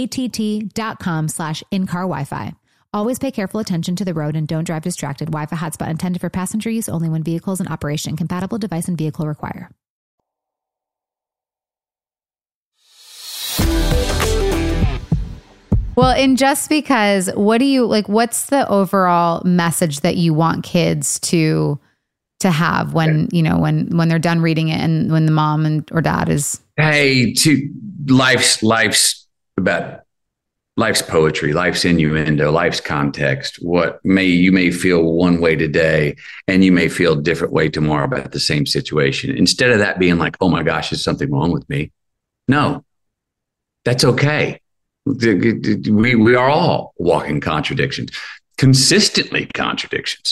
att.com/in-car Wi-Fi. Always pay careful attention to the road and don't drive distracted. Wi-Fi hotspot intended for passenger use only when vehicles in operation. Compatible device and vehicle require. Well, and just because, what do you like? What's the overall message that you want kids to have when when they're done reading it and when the mom or dad is? Hey, life's about. Life's poetry, life's innuendo, life's context. You may feel one way today and you may feel a different way tomorrow about the same situation. Instead of that being like, oh my gosh, is something wrong with me? No, that's okay. We are all walking contradictions, consistently contradictions.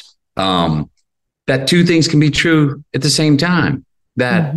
That two things can be true at the same time. That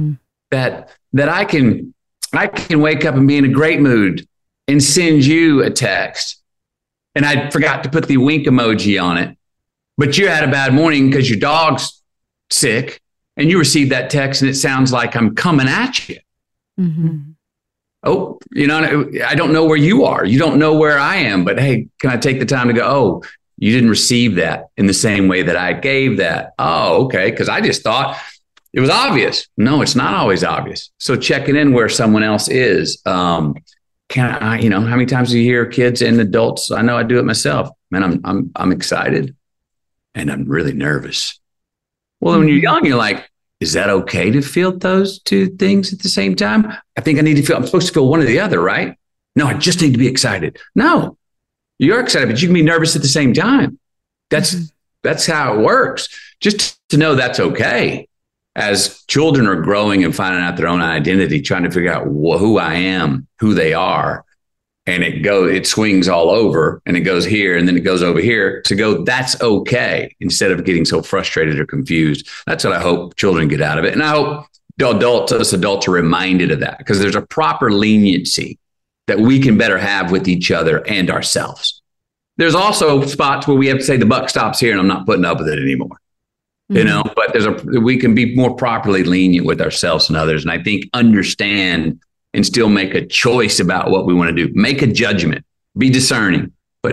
I can wake up and be in a great mood and send you a text, and I forgot to put the wink emoji on it, but you had a bad morning because your dog's sick, and you received that text, and it sounds like I'm coming at you. Mm-hmm. Oh, I don't know where you are. You don't know where I am, but hey, can I take the time to go, oh, you didn't receive that in the same way that I gave that. Oh, okay, because I just thought it was obvious. No, it's not always obvious. So checking in where someone else is. Can I, how many times do you hear kids and adults? I know I do it myself. Man, I'm excited and I'm really nervous. Well, when you're young, you're like, is that okay to feel those two things at the same time? I think I'm supposed to feel one or the other, right? No, I just need to be excited. No, you're excited, but you can be nervous at the same time. That's how it works. Just to know that's okay. As children are growing and finding out their own identity, trying to figure out who I am, who they are, and it swings all over and it goes here and then it goes over here, to go, that's okay, instead of getting so frustrated or confused. That's what I hope children get out of it. And I hope us adults are reminded of that, because there's a proper leniency that we can better have with each other and ourselves. There's also spots where we have to say the buck stops here and I'm not putting up with it anymore. But we can be more properly lenient with ourselves and others. And I think understand and still make a choice about what we want to do. Make a judgment, be discerning, but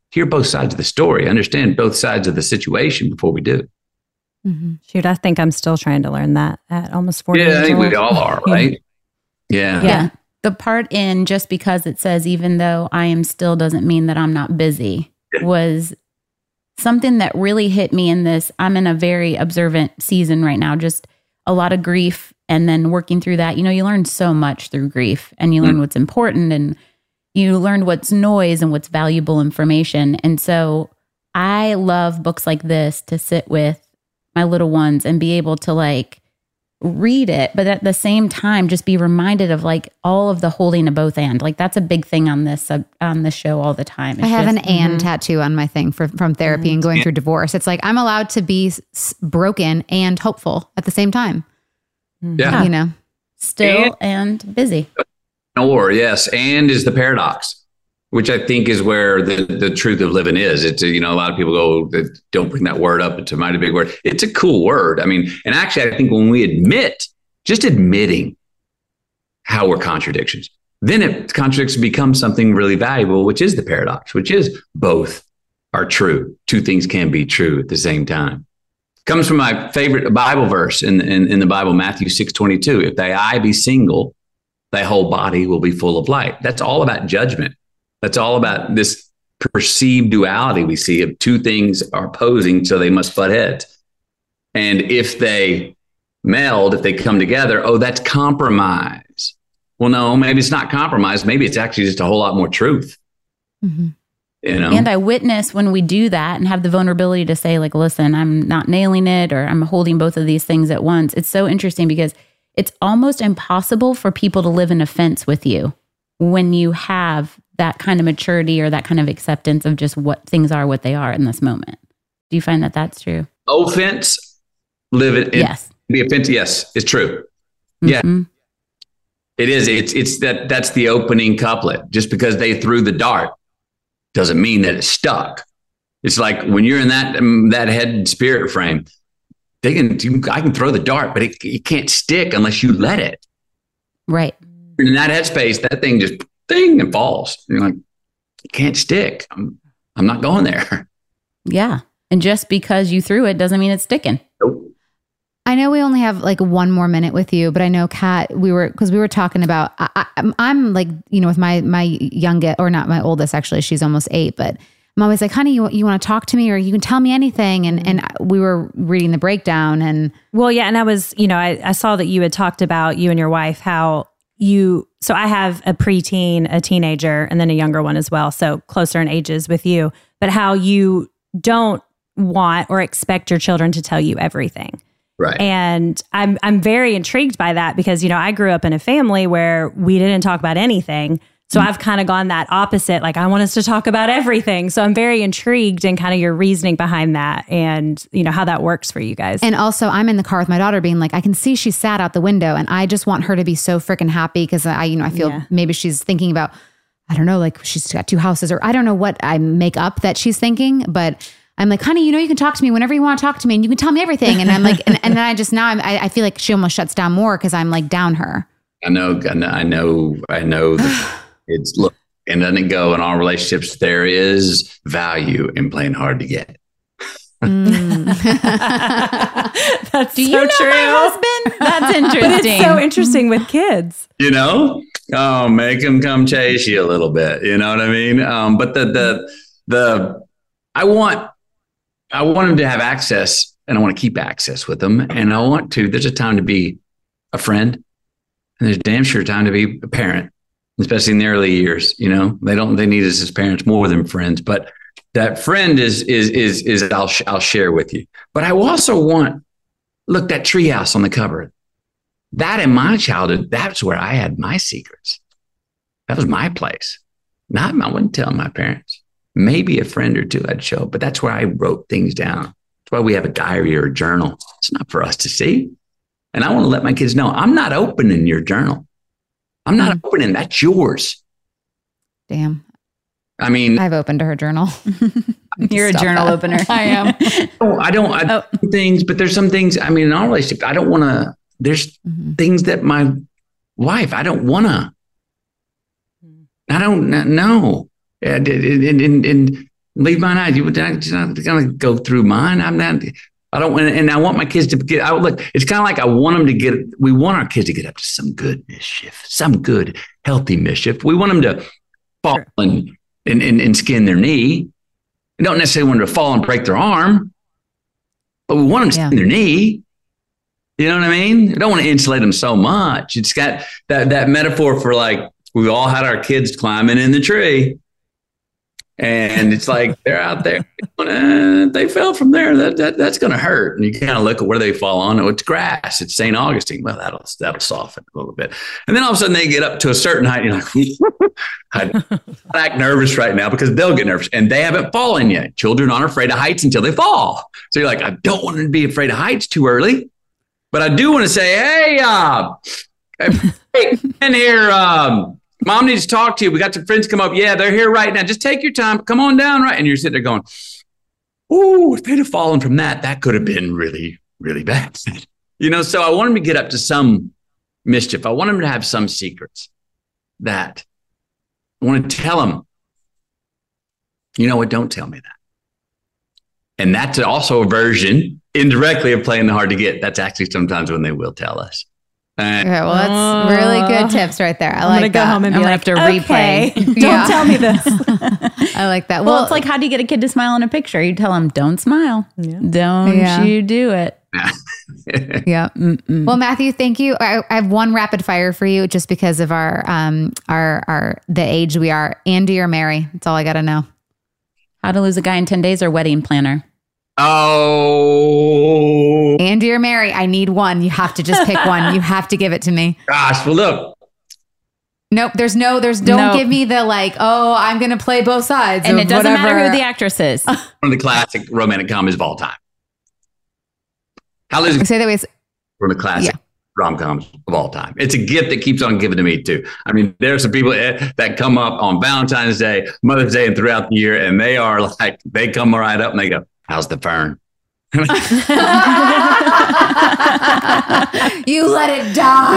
hear both sides of the story, understand both sides of the situation before we do. Mm-hmm. Shoot, I think I'm still trying to learn that at almost 40 years old. Yeah, I think we all are, right? Yeah. The part in just because it says, even though I am still doesn't mean that I'm not busy was something that really hit me in this. I'm in a very observant season right now, just a lot of grief. And then working through that, you learn so much through grief, and you learn what's important, and you learn what's noise and what's valuable information. And so I love books like this to sit with my little ones and be able to read it, but at the same time, just be reminded of all of the holding of both and. That's a big thing on this show all the time. I have an and tattoo on my thing from therapy and going through divorce. It's I'm allowed to be broken and hopeful at the same time. Yeah. Still and busy. Or yes, and is the paradox, which I think is where the truth of living is. It's, a lot of people go, don't bring that word up. It's a mighty big word. It's a cool word. I mean, and actually, I think when we just admitting how we're contradictions, then contradictions become something really valuable, which is the paradox, which is both are true. Two things can be true at the same time. Comes from my favorite Bible verse in the Bible, Matthew 6:22. If thy eye be single, thy whole body will be full of light. That's all about judgment. That's all about this perceived duality we see of two things are opposing, so they must butt heads. And if they meld, if they come together, that's compromise. Well, no, maybe it's not compromise. Maybe it's actually just a whole lot more truth. Mm-hmm. And I witness when we do that and have the vulnerability to say, listen, I'm not nailing it, or I'm holding both of these things at once. It's so interesting because it's almost impossible for people to live in offense with you when you have that kind of maturity or that kind of acceptance of just what things are, what they are in this moment. Do you find that that's true? Offense, live it. Yes. Be offensive. Yes, it's true. Mm-hmm. Yeah, it is. It's that's the opening couplet. Just because they threw the dart doesn't mean that it's stuck. It's like when you're in that head and spirit frame, I can throw the dart, but it can't stick unless you let it. Right. In that headspace, that thing just and falls. You're like, it can't stick. I'm not going there. Yeah. And just because you threw it doesn't mean it's sticking. Nope. I know we only have 1 more minute with you, but I know Kat, we were talking about, I'm with my youngest, or not my oldest, actually, she's almost 8, but I'm always like, honey, you want to talk to me, or you can tell me anything. And we were reading the breakdown and. Well, yeah. And I was, I saw that you had talked about you and your wife, how so I have a preteen, a teenager, and then a younger one as well. So closer in ages with you, but how you don't want or expect your children to tell you everything. Right. And I'm very intrigued by that because, I grew up in a family where we didn't talk about anything. So I've kind of gone that opposite. I want us to talk about everything. So I'm very intrigued in kind of your reasoning behind that and, how that works for you guys. And also I'm in the car with my daughter being I can see she's sad out the window and I just want her to be so freaking happy because I feel maybe she's thinking about, I don't know, she's got 2 houses or I don't know what I make up that she's thinking, but I'm like, honey, you can talk to me whenever you want to talk to me and you can tell me everything. And I'm like, and then I feel like she almost shuts down more because I'm down her. I know. It's look, and doesn't it go in all relationships? There is value in playing hard to get. That's Do so you know true. My husband? That's interesting. But it's so interesting with kids. Make them come chase you a little bit. You know what I mean? But I want them to have access, and I want to keep access with them, and there's a time to be a friend, and there's damn sure time to be a parent. Especially in the early years, they need us as parents more than friends, but that friend is I'll share with you. But I also want, look, that treehouse on the cover, that in my childhood, that's where I had my secrets. That was my place. I wouldn't tell my parents. Maybe a friend or two I'd show, but that's where I wrote things down. That's why we have a diary or a journal. It's not for us to see. And I want to let my kids know, I'm not opening your journal. I'm not opening. That's yours. Damn. I mean, I've opened her journal. You're a journal opener. I am. I do things, but there's some things, in our relationship, I don't want to, there's things that my wife, I don't want to, I don't know. And leave mine out. You're not going to go through mine. I don't want, and I want my kids to get out. Look, it's kind of like we want our kids to get up to some good mischief, some good, healthy mischief. We want them to fall and skin their knee. We don't necessarily want them to fall and break their arm, but we want them to skin their knee. You know what I mean? We don't want to insulate them so much. It's got that metaphor for like, we all had our kids climbing in the tree. And it's like they're out there. They fell from there. That's going to hurt. And you kind of look at where they fall on. Oh, it's grass. It's St. Augustine. Well, that'll soften a little bit. And then all of a sudden they get up to a certain height. And you're like, I act nervous right now because they'll get nervous. And they haven't fallen yet. Children aren't afraid of heights until they fall. So you're like, I don't want them to be afraid of heights too early. But I do want to say, hey, in here. Mom needs to talk to you. We got some friends come up. Yeah, they're here right now. Just take your time. Come on down. Right. And you're sitting there going, ooh, if they'd have fallen from that could have been really, really bad. So I want them to get up to some mischief. I want them to have some secrets that I want to tell them, you know what? Don't tell me that. And that's also a version indirectly of playing the hard to get. That's actually sometimes when they will tell us. Okay, well, that's really good tips right there. I'm gonna go home and be like, to replay. Don't tell me this. I like that. Well, it's like, how do you get a kid to smile in a picture? You tell them, don't smile. Yeah. Don't you do it. Yeah. Well, Matthew, thank you. I have one rapid fire for you just because of our the age we are. Andy or Mary? That's all I got to know. How to Lose a Guy in 10 Days or Wedding Planner? Oh, Andy or Mary, I need one. You have to just pick one. You have to give it to me. Gosh, well, look. Nope, don't give me the like, oh, I'm going to play both sides. And it doesn't matter who the actress is. One of the classic romantic comedies of all time. Say that way. One of the classic rom-coms of all time. It's a gift that keeps on giving to me too. I mean, there's some people that come up on Valentine's Day, Mother's Day, and throughout the year, and they are like, they come right up and they go, how's the fern? You let it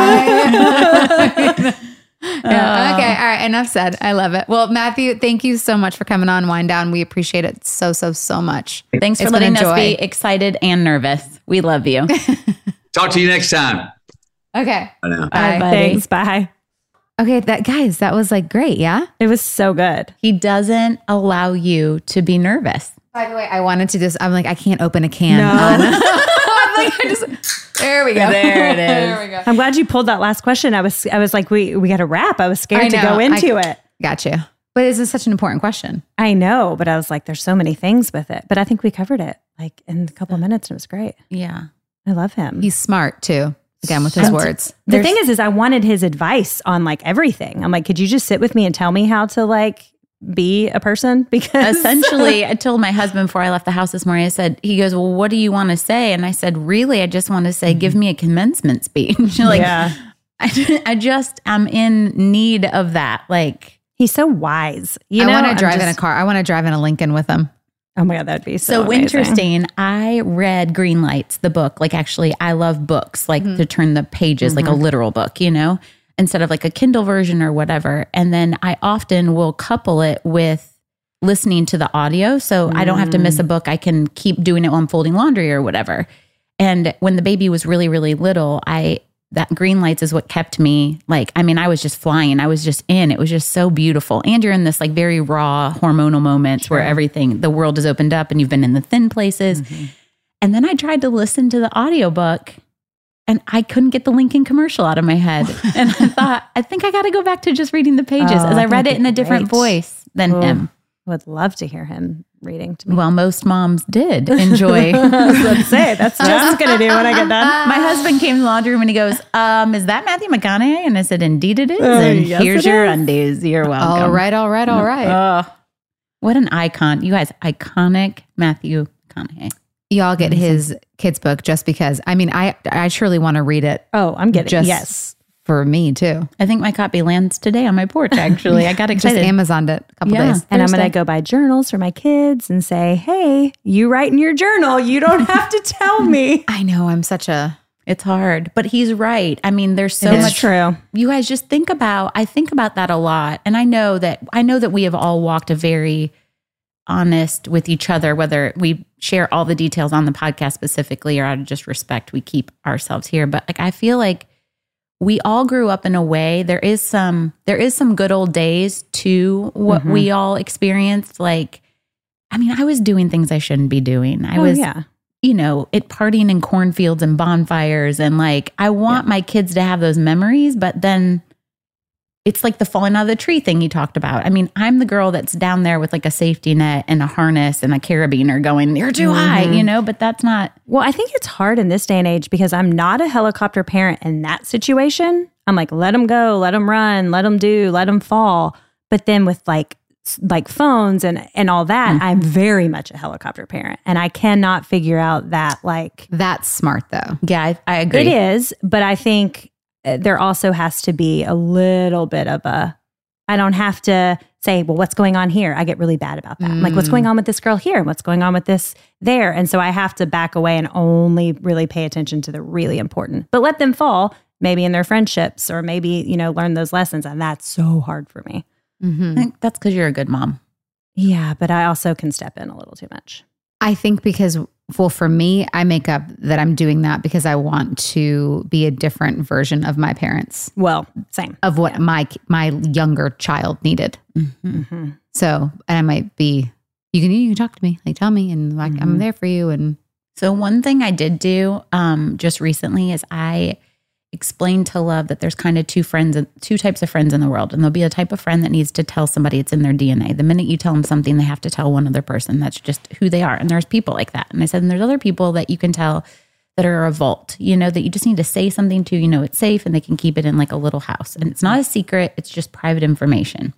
die. Yeah. Okay. All right. Enough said. I love it. Well, Matthew, thank you so much for coming on Wind Down. We appreciate it so much. Thanks for letting us be excited and nervous. We love you. Talk to you next time. Okay. Bye now. Bye, buddy. Thanks. Bye. Okay. That was like great. Yeah. It was so good. He doesn't allow you to be nervous. By the way, I wanted to just, I'm like, I can't open a can. No. There we go. There it is. There we go. I'm glad you pulled that last question. I was like, we got to wrap. I was scared to go into it. Gotcha. But this is such an important question. I know, but I was like, there's so many things with it. But I think we covered it like in a couple of minutes. And it was great. Yeah. I love him. He's smart too. Again, with his words. The thing is I wanted his advice on like everything. I'm like, could you just sit with me and tell me how to like be a person? Because essentially I told my husband before I left the house this morning, I said, he goes, well, what do you want to say? And I said, really, I just want to say, give me a commencement speech. Like, I just am in need of that. Like, he's so wise. I want to drive in a car. I want to drive in a Lincoln with him. Oh my God, that'd be so amazing. Interesting. I read Green Lights, the book. Like, actually, I love books, like to turn the pages, like a literal book, instead of like a Kindle version or whatever. And then I often will couple it with listening to the audio. So I don't have to miss a book. I can keep doing it while I'm folding laundry or whatever. And when the baby was really, really little, that Green Lights is what kept me like, I mean, I was just flying. I was just in. It was just so beautiful. And you're in this like very raw hormonal moments where the world has opened up and you've been in the thin places. And then I tried to listen to the audiobook and I couldn't get the Lincoln commercial out of my head. And I thought, I think I got to go back to just reading the pages as I read it in a different voice than him. I would love to hear him reading to me. Well, most moms did enjoy. Let's say that's what I'm going to do when I get done. My husband came to the laundry room and he goes, is that Matthew McConaughey? And I said, indeed it is. And yes, here's your undies. You're welcome. All right. What an icon. You guys, iconic Matthew McConaughey. Y'all get his kids book just because. I mean, I surely want to read it. Oh, I'm getting just yes. For me too. I think my copy lands today on my porch, actually. I got excited. Just Amazoned it a couple days. And I'm going to go buy journals for my kids and say, hey, you write in your journal. You don't have to tell me. I know. It's hard, but he's right. I mean, there's so much. It's true. You guys just think about that a lot. And I know that we have all walked a very honest with each other, whether we share all the details on the podcast specifically or out of just respect, we keep ourselves here. But like, I feel like we all grew up in a way. There is some good old days to what we all experienced. Like, I mean, I was doing things I shouldn't be doing. I was, you know, partying in cornfields and bonfires. And like, I want my kids to have those memories, but then it's like the falling out of the tree thing you talked about. I mean, I'm the girl that's down there with like a safety net and a harness and a carabiner going, you're too high, you know, but that's not. Well, I think it's hard in this day and age because I'm not a helicopter parent in that situation. I'm like, let them go, let them run, let them fall. But then with like phones and all that, I'm very much a helicopter parent. And I cannot figure out that like. That's smart though. Yeah, I agree. It is. But I think there also has to be a little bit of I don't have to say, well, what's going on here? I get really bad about that. I'm like, what's going on with this girl here? And what's going on with this there? And so I have to back away and only really pay attention to the really important, but let them fall maybe in their friendships or maybe, you know, learn those lessons. And that's so hard for me. I think that's because you're a good mom. Yeah, but I also can step in a little too much. I think because, well, for me, I make up that I'm doing that because I want to be a different version of my parents. Well, same. Of what my younger child needed. So, and I might be, you can talk to me, like tell me, and like I'm there for you. And so one thing I did do just recently is I explained to Love that there's kind of two types of friends in the world. And there'll be a type of friend that needs to tell somebody it's in their DNA. The minute you tell them something, they have to tell one other person. That's just who they are. And there's people like that. And I said, and there's other people that you can tell that are a vault, you know, that you just need to say something to, you know, it's safe and they can keep it in like a little house. And it's not a secret. It's just private information.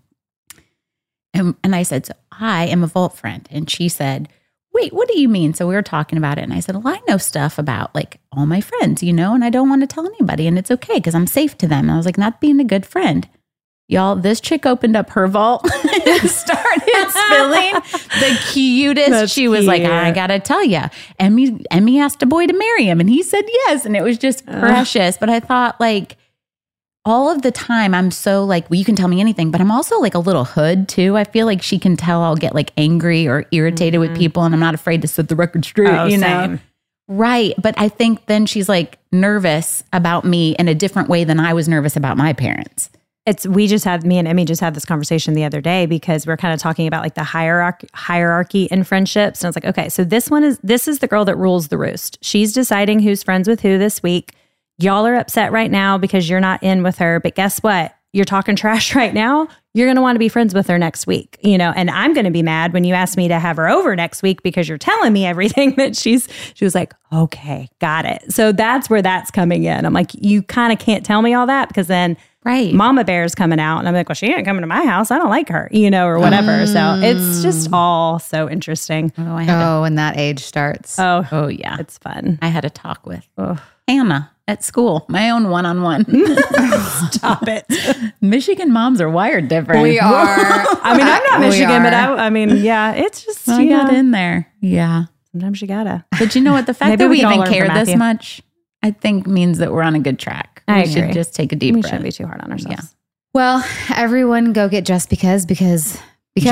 And I said, so I am a vault friend. And she said, wait, what do you mean? So we were talking about it. And I said, well, I know stuff about like all my friends, you know, and I don't want to tell anybody. And it's okay because I'm safe to them. And I was like, not being a good friend. Y'all, this chick opened up her vault and started spilling the cutest. That's she was cute. like, I got to tell you. Emmy asked a boy to marry him. And he said yes. And it was just precious. But I thought like, all of the time, I'm so like, well, you can tell me anything, but I'm also like a little hood too. I feel like she can tell I'll get like angry or irritated with people and I'm not afraid to set the record straight, you know? Same. Right. But I think then she's like nervous about me in a different way than I was nervous about my parents. Me and Emmy just had this conversation the other day because we're kind of talking about like the hierarchy in friendships. And I was like, okay, so this is the girl that rules the roost. She's deciding who's friends with who this week. Y'all are upset right now because you're not in with her. But guess what? You're talking trash right now. You're going to want to be friends with her next week, you know, and I'm going to be mad when you ask me to have her over next week because you're telling me everything that she was like, okay, got it. So that's where that's coming in. I'm like, you kind of can't tell me all that because then Mama Bear's coming out and I'm like, well, she ain't coming to my house. I don't like her, you know, or whatever. So it's just all so interesting. When that age starts. Oh yeah. It's fun. I had a talk with Hannah at school, my own one-on-one. Stop it. Michigan moms are wired different. We are. I mean, I'm not Michigan, but I mean, yeah, it's just, I got in there. Yeah. Sometimes you gotta. But you know what? The fact Maybe that we we can all even learn care from this Matthew. much, I think means that we're on a good track. I We should agree. just take a deep We breath. shouldn't be too hard on ourselves. Yeah. Well, everyone go get just because Just we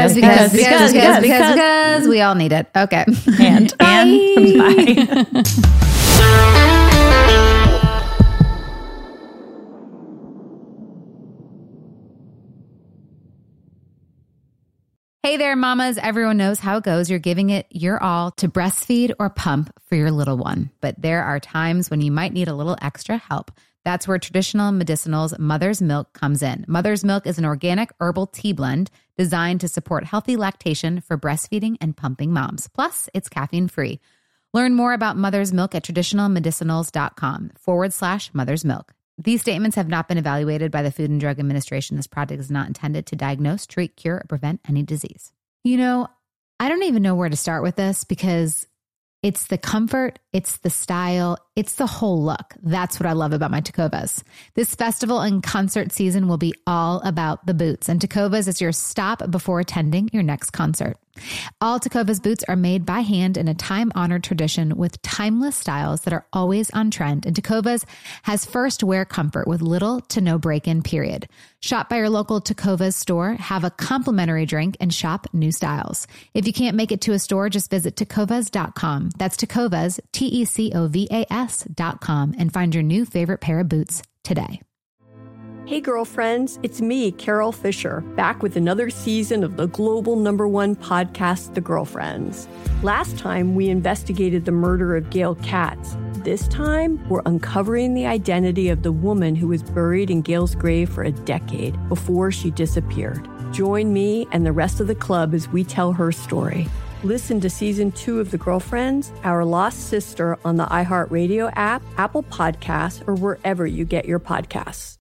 all need it. Okay. And Bye. Hey there, mamas. Everyone knows how it goes. You're giving it your all to breastfeed or pump for your little one. But there are times when you might need a little extra help. That's where Traditional Medicinals Mother's Milk comes in. Mother's Milk is an organic herbal tea blend designed to support healthy lactation for breastfeeding and pumping moms. Plus, it's caffeine-free. Learn more about Mother's Milk at traditionalmedicinals.com/Mother's Milk. These statements have not been evaluated by the Food and Drug Administration. This product is not intended to diagnose, treat, cure, or prevent any disease. You know, I don't even know where to start with this because it's the comfort, it's the style, it's the whole look. That's what I love about my Tecovas. This festival and concert season will be all about the boots, and Tecovas is your stop before attending your next concert. All Tecovas boots are made by hand in a time-honored tradition with timeless styles that are always on trend, and Tecovas has first wear comfort with little to no break-in period. Shop by your local Tecovas store, have a complimentary drink, and shop new styles. If you can't make it to a store, just visit tecovas.com. That's Tecovas, Tecovas.com, and find your new favorite pair of boots today. Hey girlfriends, it's me, Carol Fisher, back with another season of the global #1 podcast, The Girlfriends. Last time, we investigated the murder of Gail Katz. This time, we're uncovering the identity of the woman who was buried in Gail's grave for a decade before she disappeared. Join me and the rest of the club as we tell her story. Listen to Season 2 of The Girlfriends, Our Lost Sister on the iHeartRadio app, Apple Podcasts, or wherever you get your podcasts.